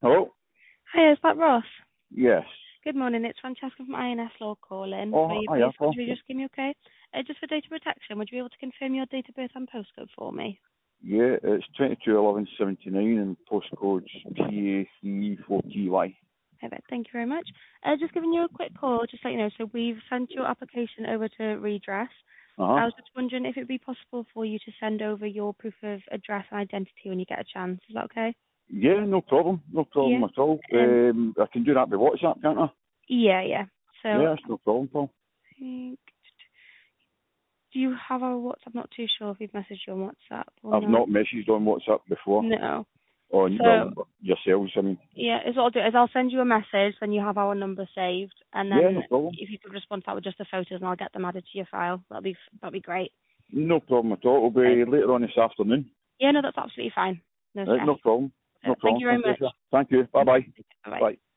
Hello? Hi, is that Ross? Yes. Good morning, it's Francesca from INS Law calling. Oh, For your hiya, police, Paul. could you just give me okay? Just for data protection, would you be able to confirm your date of birth and postcode for me? Yeah, it's 221179 and postcode's PA34TY. Perfect, thank you very much. Just giving you a quick call, just to let you know, so we've sent your application over to Redress. Uh-huh. I was just wondering if it would be possible for you to send over your proof of address and identity when you get a chance. Is that okay? Yeah, no problem. No problem Yeah. at all. Um. I can do that by WhatsApp, can't I? Yeah. So, Yeah, that's no problem, Paul. do you have our WhatsApp? I'm not too sure if we've messaged you on WhatsApp or I've not. not messaged on WhatsApp before. No. On, So, well, yourselves, I mean. yeah, is what I'll do is I'll send you a message, then you have our number saved, and Yeah, then no problem. if you could respond to that with just the photos, and I'll get them added to your file. That'd be great. No problem at all. It'll Okay. be later on this afternoon. Yeah, no, that's absolutely fine. No Right, stress. no problem. No Thank problem, you very much. Francesca. Thank you. Bye-bye. Bye bye. Bye.